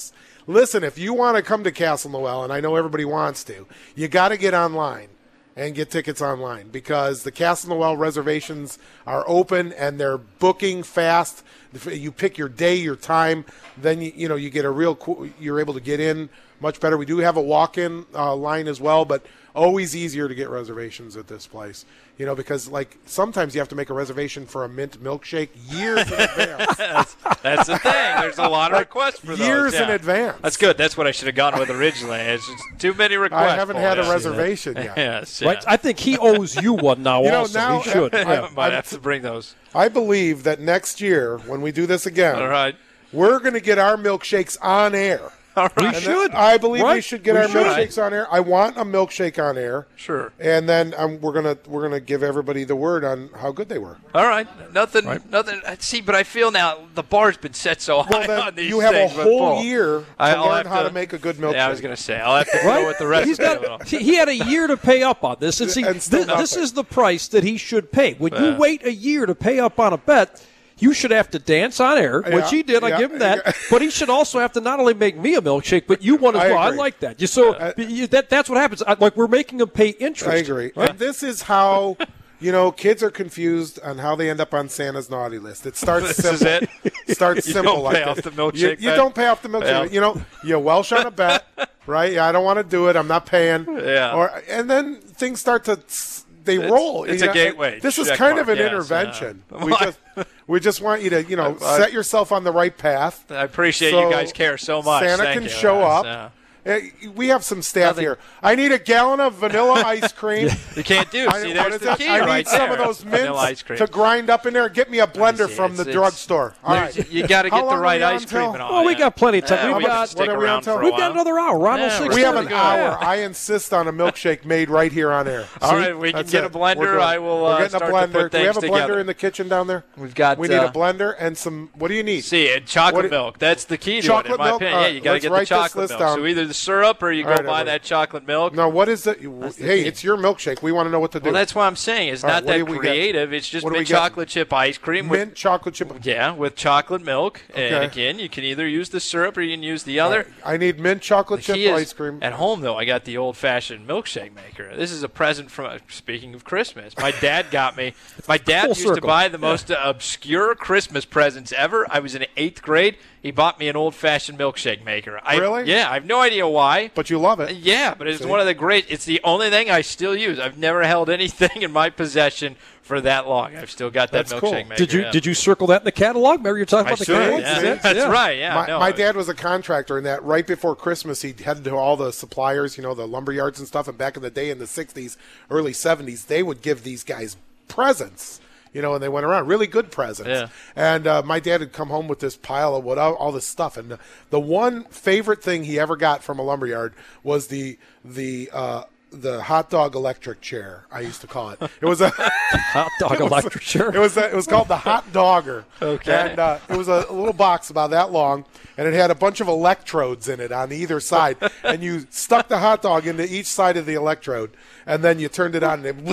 [SPEAKER 3] listen, if you want to come to Castle Noel, and I know everybody wants to, you got to get online and get tickets online because the Castle Noel reservations are open and they're booking fast. You pick your day, your time, then you, you know you get a real. You're able to get in much better. We do have a walk-in uh, line as well, but always easier to get reservations at this place. You know, because like sometimes you have to make a reservation for a mint milkshake years in advance.
[SPEAKER 4] that's, that's the thing. There's a lot of
[SPEAKER 3] like
[SPEAKER 4] requests for those.
[SPEAKER 3] Years
[SPEAKER 4] yeah.
[SPEAKER 3] in advance.
[SPEAKER 4] That's good. That's what I should have gone with originally. It's just too many requests.
[SPEAKER 3] I haven't had a reservation yet.
[SPEAKER 4] yes, yeah.
[SPEAKER 2] Right? I think he owes you one now.
[SPEAKER 3] You know,
[SPEAKER 2] also,
[SPEAKER 3] now-
[SPEAKER 2] he should.
[SPEAKER 3] I-
[SPEAKER 2] Yeah.
[SPEAKER 4] Might have to bring those.
[SPEAKER 3] I believe that next year when we do this again,
[SPEAKER 4] All right.
[SPEAKER 3] we're going to get our milkshakes on air.
[SPEAKER 4] All
[SPEAKER 2] We
[SPEAKER 4] right.
[SPEAKER 3] And
[SPEAKER 2] should.
[SPEAKER 3] that- I believe we
[SPEAKER 2] Right?
[SPEAKER 3] should get
[SPEAKER 2] We
[SPEAKER 3] our
[SPEAKER 2] should.
[SPEAKER 3] milkshakes on air. I want a milkshake on air.
[SPEAKER 4] Sure.
[SPEAKER 3] And then um, we're gonna we're gonna give everybody the word on how good they were.
[SPEAKER 4] All right. Nothing. Nothing. See, but I feel now the bar's been set so high
[SPEAKER 3] Well, then
[SPEAKER 4] on these
[SPEAKER 3] you have a
[SPEAKER 4] things. but
[SPEAKER 3] whole
[SPEAKER 4] Paul,
[SPEAKER 3] year to
[SPEAKER 4] I- I'll
[SPEAKER 3] learn
[SPEAKER 4] have
[SPEAKER 3] how to,
[SPEAKER 4] to-
[SPEAKER 3] make a good milkshake.
[SPEAKER 4] Yeah, I was going to say I'll have to
[SPEAKER 2] Right?
[SPEAKER 4] go with the rest
[SPEAKER 2] He's
[SPEAKER 4] of
[SPEAKER 2] got,
[SPEAKER 4] it.
[SPEAKER 2] he he had a year to pay up on this, and see,
[SPEAKER 3] And still
[SPEAKER 2] thi- this
[SPEAKER 3] nothing.
[SPEAKER 2] is the price that he should pay. When you
[SPEAKER 4] Yeah.
[SPEAKER 2] wait a year to pay up on a bet, you should have to dance on air, which
[SPEAKER 3] Yeah,
[SPEAKER 2] he did. I
[SPEAKER 3] yeah,
[SPEAKER 2] give him that.
[SPEAKER 3] yeah.
[SPEAKER 2] But he should also have to not only make me a milkshake, but you one as
[SPEAKER 3] I
[SPEAKER 2] well. I
[SPEAKER 3] agree.
[SPEAKER 2] like that. You, so you, that that's what happens. I, like we're making him pay interest.
[SPEAKER 3] I agree.
[SPEAKER 2] Right?
[SPEAKER 3] And this is how, you know, kids are confused on how they end up on Santa's naughty list. It starts
[SPEAKER 4] This
[SPEAKER 3] simple.
[SPEAKER 4] is it?
[SPEAKER 3] starts
[SPEAKER 4] You
[SPEAKER 3] simple
[SPEAKER 4] don't
[SPEAKER 3] like
[SPEAKER 4] pay off
[SPEAKER 3] this.
[SPEAKER 4] the milkshake
[SPEAKER 3] You, you
[SPEAKER 4] bet?
[SPEAKER 3] don't pay off the milkshake.
[SPEAKER 4] Yeah.
[SPEAKER 3] bet. You know, you welsh on a bet, right? Yeah, I don't want to do it. I'm not paying.
[SPEAKER 4] Yeah.
[SPEAKER 3] Or and then things start to they roll.
[SPEAKER 4] it's
[SPEAKER 3] You
[SPEAKER 4] a
[SPEAKER 3] know,
[SPEAKER 4] gateway.
[SPEAKER 3] This is
[SPEAKER 4] Check
[SPEAKER 3] kind
[SPEAKER 4] mark.
[SPEAKER 3] of an
[SPEAKER 4] Yes,
[SPEAKER 3] intervention.
[SPEAKER 4] yeah.
[SPEAKER 3] We just we just want you to you know
[SPEAKER 4] I-
[SPEAKER 3] set yourself on the right path.
[SPEAKER 4] I appreciate
[SPEAKER 3] So
[SPEAKER 4] you guys care so much.
[SPEAKER 3] Santa
[SPEAKER 4] Thank
[SPEAKER 3] can
[SPEAKER 4] you.
[SPEAKER 3] show
[SPEAKER 4] Yes,
[SPEAKER 3] up.
[SPEAKER 4] yeah.
[SPEAKER 3] Uh, We have some staff
[SPEAKER 4] Nothing-
[SPEAKER 3] here. I need a gallon of vanilla ice cream.
[SPEAKER 4] You can't do.
[SPEAKER 3] I,
[SPEAKER 4] See,
[SPEAKER 3] what
[SPEAKER 4] there's
[SPEAKER 3] is
[SPEAKER 4] the
[SPEAKER 3] it?
[SPEAKER 4] key
[SPEAKER 3] I need
[SPEAKER 4] right
[SPEAKER 3] some
[SPEAKER 4] there.
[SPEAKER 3] of those
[SPEAKER 4] Vanilla ice
[SPEAKER 3] mints
[SPEAKER 4] cream.
[SPEAKER 3] to grind up in there. Get me a blender
[SPEAKER 4] see,
[SPEAKER 3] from
[SPEAKER 4] it's-
[SPEAKER 3] the
[SPEAKER 4] it's-
[SPEAKER 3] drugstore. All
[SPEAKER 4] There's-
[SPEAKER 3] right.
[SPEAKER 4] You got to
[SPEAKER 3] How
[SPEAKER 4] get the
[SPEAKER 3] long are
[SPEAKER 4] right
[SPEAKER 3] we on
[SPEAKER 4] ice cream
[SPEAKER 3] till?
[SPEAKER 4] and all.
[SPEAKER 2] Oh, we
[SPEAKER 4] yeah.
[SPEAKER 2] got plenty of time.
[SPEAKER 4] Yeah,
[SPEAKER 2] We've
[SPEAKER 4] we can
[SPEAKER 2] got-
[SPEAKER 4] stick
[SPEAKER 3] what are we on
[SPEAKER 4] around
[SPEAKER 3] till?
[SPEAKER 4] for a
[SPEAKER 2] We've got
[SPEAKER 4] while.
[SPEAKER 2] another hour. Ronald,
[SPEAKER 4] Yeah,
[SPEAKER 2] six
[SPEAKER 4] we're
[SPEAKER 3] We have
[SPEAKER 4] still
[SPEAKER 3] an
[SPEAKER 4] good.
[SPEAKER 3] hour. I insist on a milkshake made right here on air.
[SPEAKER 4] All
[SPEAKER 3] See?
[SPEAKER 4] right, we can
[SPEAKER 3] That's
[SPEAKER 4] get a
[SPEAKER 3] it.
[SPEAKER 4] blender.
[SPEAKER 3] We're doing-
[SPEAKER 4] I will,
[SPEAKER 3] We're
[SPEAKER 4] uh,
[SPEAKER 3] getting
[SPEAKER 4] start
[SPEAKER 3] a
[SPEAKER 4] to
[SPEAKER 3] blender.
[SPEAKER 4] put
[SPEAKER 3] Do we have a
[SPEAKER 4] things
[SPEAKER 3] blender
[SPEAKER 4] together.
[SPEAKER 3] in the kitchen down there?
[SPEAKER 4] We've got.
[SPEAKER 3] We need
[SPEAKER 4] uh,
[SPEAKER 3] a blender and some. What do you need?
[SPEAKER 4] See, and chocolate
[SPEAKER 3] What-
[SPEAKER 4] milk. That's the key to
[SPEAKER 3] Chocolate
[SPEAKER 4] it, in my
[SPEAKER 3] milk?
[SPEAKER 4] opinion.
[SPEAKER 3] All
[SPEAKER 4] Yeah,
[SPEAKER 3] right,
[SPEAKER 4] you got to
[SPEAKER 3] let's
[SPEAKER 4] get
[SPEAKER 3] write
[SPEAKER 4] the
[SPEAKER 3] this
[SPEAKER 4] chocolate
[SPEAKER 3] list
[SPEAKER 4] milk.
[SPEAKER 3] down.
[SPEAKER 4] So either the syrup or you go
[SPEAKER 3] All right,
[SPEAKER 4] buy
[SPEAKER 3] everybody.
[SPEAKER 4] that chocolate milk.
[SPEAKER 3] No, what is it?
[SPEAKER 4] the
[SPEAKER 3] Hey,
[SPEAKER 4] key.
[SPEAKER 3] it's your milkshake. We want to know what to do.
[SPEAKER 4] Well, that's what I'm saying. It's
[SPEAKER 3] All right,
[SPEAKER 4] not
[SPEAKER 3] what
[SPEAKER 4] that
[SPEAKER 3] do we get?
[SPEAKER 4] creative. It's just
[SPEAKER 3] What do we
[SPEAKER 4] mint
[SPEAKER 3] get?
[SPEAKER 4] chocolate chip ice cream with
[SPEAKER 3] mint chocolate chip.
[SPEAKER 4] yeah, with chocolate milk. And
[SPEAKER 3] Okay.
[SPEAKER 4] again, you can either use the syrup or you can use the other.
[SPEAKER 3] I need mint chocolate
[SPEAKER 4] The
[SPEAKER 3] chip
[SPEAKER 4] key is,
[SPEAKER 3] ice cream.
[SPEAKER 4] At home, though, I got the old-fashioned milkshake maker. This is a present from. Speaking of Christmas, my dad got me. My dad
[SPEAKER 2] Full
[SPEAKER 4] used to
[SPEAKER 2] circle.
[SPEAKER 4] buy the most uh, obscure Christmas presents ever. I was in eighth grade. He bought me an old-fashioned milkshake maker. I,
[SPEAKER 3] Really?
[SPEAKER 4] Yeah, I have no idea why.
[SPEAKER 3] But you love it.
[SPEAKER 4] Yeah, but it's
[SPEAKER 3] See?
[SPEAKER 4] one of the great. It's the only thing I still use. I've never held anything in my possession for that long. I've still got that
[SPEAKER 3] That's
[SPEAKER 4] milkshake
[SPEAKER 3] cool.
[SPEAKER 4] maker.
[SPEAKER 2] Did you
[SPEAKER 4] yeah.
[SPEAKER 2] did you circle that in the catalog? Remember you're talking
[SPEAKER 4] I
[SPEAKER 2] about the
[SPEAKER 4] should.
[SPEAKER 2] catalog?
[SPEAKER 4] Yeah.
[SPEAKER 3] See?
[SPEAKER 4] That's
[SPEAKER 2] Yeah.
[SPEAKER 4] right. Yeah.
[SPEAKER 3] my,
[SPEAKER 4] no,
[SPEAKER 3] my
[SPEAKER 4] I-
[SPEAKER 3] dad was a contractor, and that right before Christmas, he'd head to all the suppliers, you know, the lumber yards and stuff. And back in the day, in the sixties, early seventies, they would give these guys presents, you know, and they went around really good presents.
[SPEAKER 4] Yeah.
[SPEAKER 3] And uh, my dad had come home with this pile of what all, all this stuff, and the, the one favorite thing he ever got from a lumber yard was the the. Uh, the hot dog electric chair, I used to call it. It was a
[SPEAKER 2] Hot dog electric chair.
[SPEAKER 3] It was a, it was called the Hot Dogger.
[SPEAKER 4] Okay.
[SPEAKER 3] And uh, it was a, a little box about that long, and it had a bunch of electrodes in it on either side. And you stuck the hot dog into each side of the electrode, and then you turned it on, and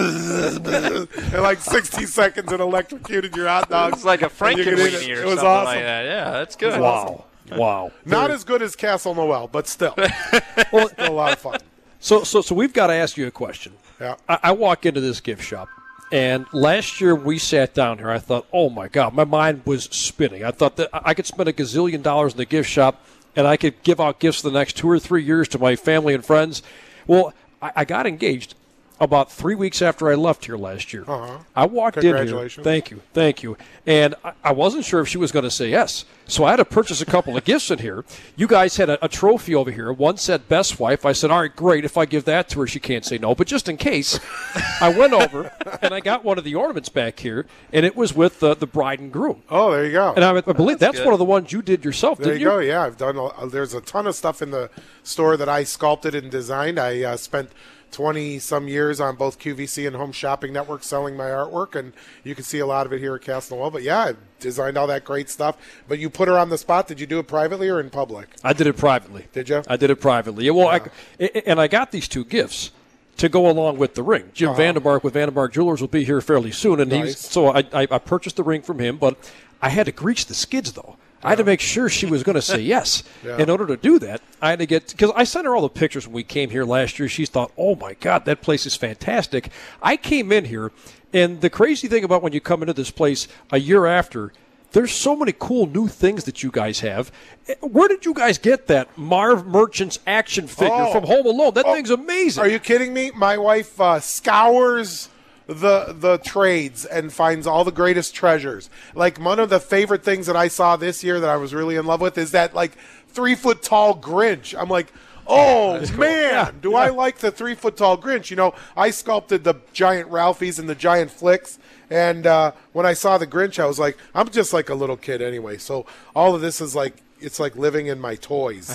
[SPEAKER 3] it in like sixty seconds, it electrocuted your hot dog.
[SPEAKER 4] It's like a
[SPEAKER 3] And you could eat
[SPEAKER 4] Frankenweenie
[SPEAKER 3] it.
[SPEAKER 4] or
[SPEAKER 3] It was
[SPEAKER 4] something
[SPEAKER 3] awesome.
[SPEAKER 4] like that. Yeah, that's good.
[SPEAKER 2] Wow. Wow.
[SPEAKER 3] Not as good as Castle Noel, but still, well, still a lot of fun.
[SPEAKER 2] So, so, so we've got to ask you a question.
[SPEAKER 3] Yeah.
[SPEAKER 2] I, I walk into this gift shop, and last year we sat down here. I thought, oh my God, my mind was spinning. I thought that I could spend a gazillion dollars in the gift shop, and I could give out gifts for the next two or three years to my family and friends. Well, I, I got engaged about three weeks after I left here last year.
[SPEAKER 3] Uh-huh.
[SPEAKER 2] I walked in here.
[SPEAKER 3] Congratulations.
[SPEAKER 2] Thank you, thank you. And I, I wasn't sure if she was going to say yes, so I had to purchase a couple of gifts in here. You guys had a, a trophy over here. One said best wife. I said, all right, great. If I give that to her, she can't say no. But just in case, I went over and I got one of the ornaments back here, and it was with the, the bride and groom.
[SPEAKER 3] Oh, there you go.
[SPEAKER 2] And I, I believe that's,
[SPEAKER 4] good.
[SPEAKER 2] one of the ones you did yourself,
[SPEAKER 3] There
[SPEAKER 2] didn't
[SPEAKER 3] you go. Yeah, I've done. A, there's a ton of stuff in the store that I sculpted and designed. I uh, spent twenty some years on both Q V C and Home Shopping Network selling my artwork, and you can see a lot of it here at Castle Noel. But yeah, I designed all that great stuff. But you put her on the spot. Did you do it privately or in public?
[SPEAKER 2] I did it privately.
[SPEAKER 3] Did you?
[SPEAKER 2] I did it privately. Yeah, well, I, and I got these two gifts to go along with the ring. Jim
[SPEAKER 3] Uh-huh.
[SPEAKER 2] Vandenbark with Vandenbark Jewelers will be here fairly soon, and
[SPEAKER 3] Nice.
[SPEAKER 2] he's so I, I, I purchased the ring from him, but I had to grease the skids though. I had to make sure she was going to say yes.
[SPEAKER 3] Yeah.
[SPEAKER 2] In order to do that, I had to get, because I sent her all the pictures when we came here last year. She thought, oh my God, that place is fantastic. I came in here, and the crazy thing about when you come into this place a year after, there's so many cool new things that you guys have. Where did you guys get that Marv Merchant's action figure
[SPEAKER 3] Oh.
[SPEAKER 2] from Home Alone? That
[SPEAKER 3] Oh,
[SPEAKER 2] thing's amazing.
[SPEAKER 3] Are you kidding me? My wife uh, scours the the trades and finds all the greatest treasures. Like, one of the favorite things that I saw this year that I was really in love with is that, like, three-foot-tall Grinch. I'm like, oh,
[SPEAKER 2] That's cool.
[SPEAKER 3] man,
[SPEAKER 2] Yeah,
[SPEAKER 3] do
[SPEAKER 2] yeah.
[SPEAKER 3] I like the three-foot-tall Grinch. You know, I sculpted the giant Ralphies and the giant Flicks. And uh, when I saw the Grinch, I was like, I'm just like a little kid anyway. So all of this is like, it's like living in my toys,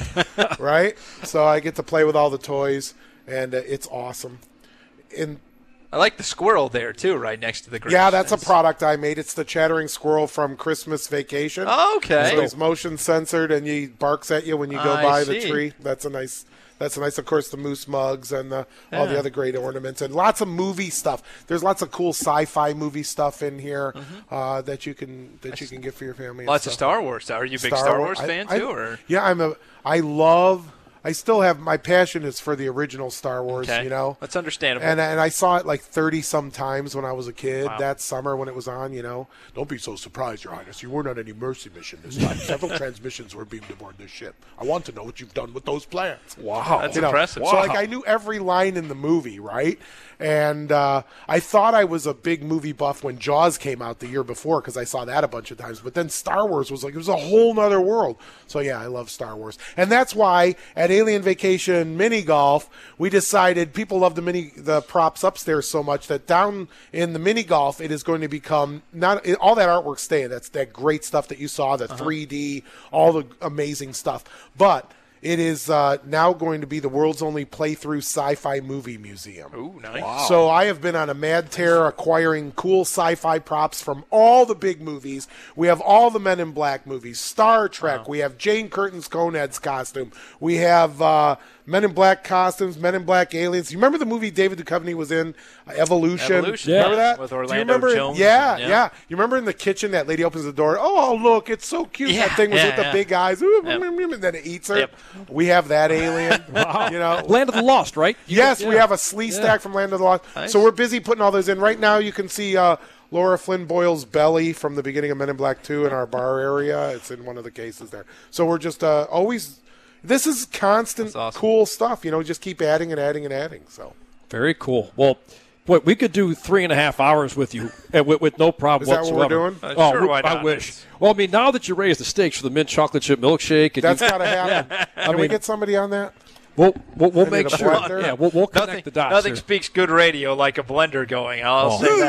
[SPEAKER 3] right? So I get to play with all the toys, and uh, it's awesome. And
[SPEAKER 4] I like the squirrel there, too, right next to the Grinch.
[SPEAKER 3] yeah, that's a product I made. It's the Chattering Squirrel from Christmas Vacation.
[SPEAKER 4] Oh, okay.
[SPEAKER 3] So he's motion censored, and he barks at you when you go
[SPEAKER 4] I
[SPEAKER 3] by the
[SPEAKER 4] see.
[SPEAKER 3] tree. That's a nice. That's a nice. Of course, the moose mugs and the, all the
[SPEAKER 4] Yeah.
[SPEAKER 3] other great ornaments and lots of movie stuff. There's lots of cool sci-fi movie stuff in here uh, that you can that you can get for your family. and
[SPEAKER 4] Lots of
[SPEAKER 3] stuff.
[SPEAKER 4] Star Wars. Are you a big Star Wars
[SPEAKER 3] I-
[SPEAKER 4] fan,
[SPEAKER 3] I-
[SPEAKER 4] too? Or?
[SPEAKER 3] Yeah, I'm a. I love. I still have my passion is for the original Star Wars.
[SPEAKER 4] Okay.
[SPEAKER 3] You know,
[SPEAKER 4] That's understandable.
[SPEAKER 3] and and I saw it like thirty some times when I was a kid.
[SPEAKER 4] Wow.
[SPEAKER 3] That summer when it was on, you know. Don't be so surprised, Your Highness. You weren't on any mercy mission this time. Several transmissions were beamed aboard this ship. I want to know what you've done with those plans.
[SPEAKER 2] Wow.
[SPEAKER 4] That's
[SPEAKER 3] You know,
[SPEAKER 4] impressive.
[SPEAKER 3] So like I knew every line in the movie, right? And uh, I thought I was a big movie buff when Jaws came out the year before because I saw that a bunch of times. But then Star Wars was like, it was a whole nother world. So yeah, I love Star Wars. And that's why at Alien Vacation Mini Golf, we decided people love the mini the props upstairs so much that down in the mini golf, it is going to become not it, all that artwork staying. That's that great stuff that you saw, the three D, all the amazing stuff. But it is uh, now going to be the world's only playthrough sci-fi movie museum.
[SPEAKER 4] Ooh, nice.
[SPEAKER 3] So I have been on a mad tear acquiring cool sci-fi props from all the big movies. We have all the Men in Black movies, Star Trek.
[SPEAKER 4] Wow.
[SPEAKER 3] We have Jane Curtin's Conan's costume. We have uh, Men in Black costumes, Men in Black aliens. You remember the movie David Duchovny was in, uh, Evolution?
[SPEAKER 4] Evolution,
[SPEAKER 3] Remember
[SPEAKER 4] yeah.
[SPEAKER 3] that?
[SPEAKER 4] With
[SPEAKER 3] Do you
[SPEAKER 4] Orlando
[SPEAKER 3] remember it?
[SPEAKER 4] Jones
[SPEAKER 3] Yeah,
[SPEAKER 4] and-
[SPEAKER 3] yeah,
[SPEAKER 4] yeah.
[SPEAKER 3] You remember in the kitchen that lady opens the door? Oh, look, it's so cute.
[SPEAKER 4] Yeah,
[SPEAKER 3] that thing was
[SPEAKER 4] yeah,
[SPEAKER 3] with the
[SPEAKER 4] yeah.
[SPEAKER 3] big eyes. Ooh,
[SPEAKER 4] Yep.
[SPEAKER 3] and then it eats her.
[SPEAKER 4] Yep.
[SPEAKER 3] We have that alien.
[SPEAKER 2] Wow.
[SPEAKER 3] You know,
[SPEAKER 2] Land of the Lost, right? You
[SPEAKER 3] Yes,
[SPEAKER 2] could-
[SPEAKER 3] we
[SPEAKER 2] yeah.
[SPEAKER 3] have a slee stack from Land of the Lost.
[SPEAKER 4] Nice.
[SPEAKER 3] So we're busy putting all those in. Right now, you can see uh, Laura Flynn Boyle's belly from the beginning of Men in Black two in our bar area. It's in one of the cases there. So we're just uh, always. This is constant,
[SPEAKER 4] That's awesome.
[SPEAKER 3] cool stuff. You know, just keep adding and adding and adding. So
[SPEAKER 2] Very cool. Well, boy, we could do three and a half hours with you and with, with no problem
[SPEAKER 3] Is that what
[SPEAKER 2] whatsoever.
[SPEAKER 3] we're doing?
[SPEAKER 4] Uh,
[SPEAKER 2] oh,
[SPEAKER 4] sure,
[SPEAKER 2] we-
[SPEAKER 4] why
[SPEAKER 2] I
[SPEAKER 4] not?
[SPEAKER 2] wish.
[SPEAKER 4] It's-
[SPEAKER 2] Well, I mean, now that you raised the stakes for the mint chocolate chip milkshake, and
[SPEAKER 3] that's
[SPEAKER 2] you,
[SPEAKER 3] got to happen. Can we
[SPEAKER 2] mean-
[SPEAKER 3] get somebody on that?
[SPEAKER 2] we'll we'll, we'll
[SPEAKER 3] I
[SPEAKER 2] make
[SPEAKER 3] need a
[SPEAKER 2] sure.
[SPEAKER 3] blender.
[SPEAKER 2] Yeah, we'll, we'll connect
[SPEAKER 4] Nothing,
[SPEAKER 2] the dots.
[SPEAKER 4] nothing
[SPEAKER 2] here.
[SPEAKER 4] speaks good radio like a blender going. I'll
[SPEAKER 2] Oh.
[SPEAKER 4] say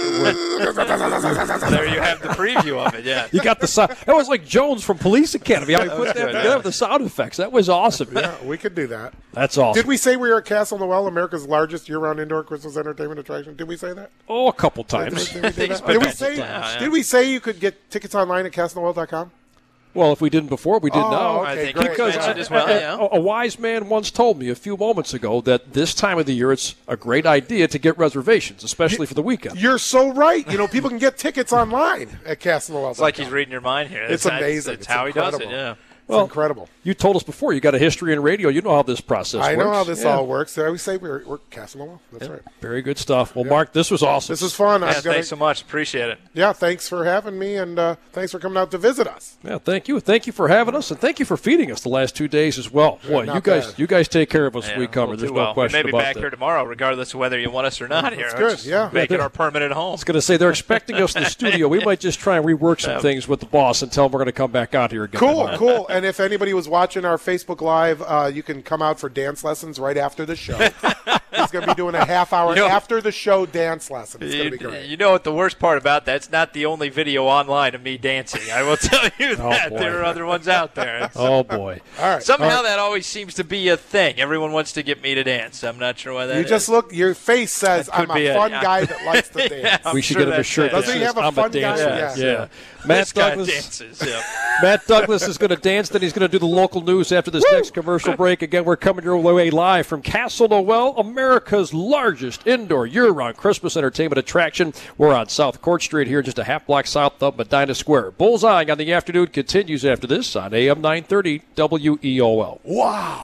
[SPEAKER 4] that. Yeah. There you have the preview of it. Yeah.
[SPEAKER 2] You got the sound. That was like Jones from Police Academy. How he put that
[SPEAKER 4] good,
[SPEAKER 2] together
[SPEAKER 4] yeah.
[SPEAKER 2] with the sound effects. That was awesome.
[SPEAKER 3] Yeah, we could do that.
[SPEAKER 2] That's awesome.
[SPEAKER 3] Did we say we were at Castle Noel, America's largest year-round indoor Christmas entertainment attraction? Did we say that?
[SPEAKER 2] Oh, a couple
[SPEAKER 3] Did,
[SPEAKER 2] times.
[SPEAKER 3] did we, do
[SPEAKER 4] Things
[SPEAKER 3] that? Did we
[SPEAKER 4] been
[SPEAKER 3] say?
[SPEAKER 4] mentioned, yeah, yeah.
[SPEAKER 3] Did we say you could get tickets online at castle noel dot com?
[SPEAKER 2] Well, if we didn't before, we did
[SPEAKER 3] Oh,
[SPEAKER 2] now.
[SPEAKER 3] okay,
[SPEAKER 4] I think
[SPEAKER 3] great.
[SPEAKER 4] it's
[SPEAKER 2] Because
[SPEAKER 4] mentioned
[SPEAKER 2] uh,
[SPEAKER 4] as well.
[SPEAKER 2] uh,
[SPEAKER 4] Yeah.
[SPEAKER 2] a, a wise man once told me a few moments ago that this time of the year it's a great idea to get reservations, especially for the weekend.
[SPEAKER 3] You're so right. You know, people can get tickets online at castle noel dot com.
[SPEAKER 4] It's like he's reading your mind here.
[SPEAKER 3] It's
[SPEAKER 4] That's-
[SPEAKER 3] amazing.
[SPEAKER 4] That's
[SPEAKER 3] It's
[SPEAKER 4] how he does it.
[SPEAKER 3] incredible.
[SPEAKER 4] Yeah.
[SPEAKER 3] It's
[SPEAKER 2] Well,
[SPEAKER 3] incredible.
[SPEAKER 2] You told us before you got a history in radio. You know how this process
[SPEAKER 3] I
[SPEAKER 2] works.
[SPEAKER 3] know how this
[SPEAKER 2] Yeah.
[SPEAKER 3] all works. I always say we're, we're Castle Noel. That's right.
[SPEAKER 2] Very good stuff. Well, Mark, this was awesome.
[SPEAKER 3] This is fun.
[SPEAKER 4] Yeah,
[SPEAKER 3] I'm gonna,
[SPEAKER 4] thanks so much. Appreciate it.
[SPEAKER 3] yeah, thanks for having me, and uh, thanks for coming out to visit us.
[SPEAKER 2] Yeah, thank you. Thank you for having us, and thank you for feeding us the last two days as well. Boy,
[SPEAKER 3] not
[SPEAKER 2] you guys,
[SPEAKER 3] bad.
[SPEAKER 2] you guys take care of us
[SPEAKER 4] Yeah,
[SPEAKER 2] when we come.
[SPEAKER 4] we'll
[SPEAKER 2] There's
[SPEAKER 4] do
[SPEAKER 2] no
[SPEAKER 4] well.
[SPEAKER 2] question
[SPEAKER 4] we may be
[SPEAKER 2] about
[SPEAKER 4] back
[SPEAKER 2] that.
[SPEAKER 4] here tomorrow, regardless of whether you want us or not here.
[SPEAKER 3] That's good,
[SPEAKER 4] Just
[SPEAKER 3] yeah.
[SPEAKER 4] Make
[SPEAKER 2] Yeah,
[SPEAKER 4] it our permanent home.
[SPEAKER 2] I was going to say they're expecting us in the studio. We might just try and rework some
[SPEAKER 4] Yeah.
[SPEAKER 2] things with the boss and tell them we're going to come back out here again.
[SPEAKER 3] Cool,
[SPEAKER 2] tomorrow.
[SPEAKER 3] cool. And if anybody was watching our Facebook Live, uh, you can come out for dance lessons right after the show. He's going to be doing a half hour
[SPEAKER 4] You know-
[SPEAKER 3] after the show dance lesson. It's going
[SPEAKER 4] You,
[SPEAKER 3] to be great.
[SPEAKER 4] you know what the worst part about that? It's not the only video online of me dancing. I will tell you
[SPEAKER 2] Oh,
[SPEAKER 4] that.
[SPEAKER 2] boy.
[SPEAKER 4] There are other ones out there. It's-
[SPEAKER 2] Oh boy.
[SPEAKER 3] All right.
[SPEAKER 4] Somehow
[SPEAKER 3] All right.
[SPEAKER 4] that always seems to be a thing. Everyone wants to get me to dance. I'm not sure why that
[SPEAKER 3] You
[SPEAKER 4] is.
[SPEAKER 3] just look, your face says,
[SPEAKER 4] That could
[SPEAKER 3] I'm a
[SPEAKER 4] be it,
[SPEAKER 3] fun
[SPEAKER 4] yeah.
[SPEAKER 3] guy that likes to dance.
[SPEAKER 4] Yeah, I'm
[SPEAKER 2] we should
[SPEAKER 4] sure
[SPEAKER 2] get him a
[SPEAKER 4] that's
[SPEAKER 2] shirt
[SPEAKER 4] it.
[SPEAKER 2] that
[SPEAKER 3] Doesn't he
[SPEAKER 2] says,
[SPEAKER 3] have a
[SPEAKER 2] I'm
[SPEAKER 3] fun
[SPEAKER 2] a dancer.
[SPEAKER 3] guy?
[SPEAKER 2] Yeah.
[SPEAKER 3] Yeah.
[SPEAKER 2] Matt
[SPEAKER 4] This guy
[SPEAKER 2] Douglas.
[SPEAKER 4] dances. Yeah.
[SPEAKER 2] Matt Douglas is going to dance Lance. Then he's going to do the local news after this Woo! next commercial break. Again, we're coming your way live from Castle Noel, America's largest indoor year-round Christmas entertainment attraction. We're on South Court Street here, just a half block south of Medina Square. Bullseye on the afternoon continues after this on A M nine thirty W E O L.
[SPEAKER 3] Wow.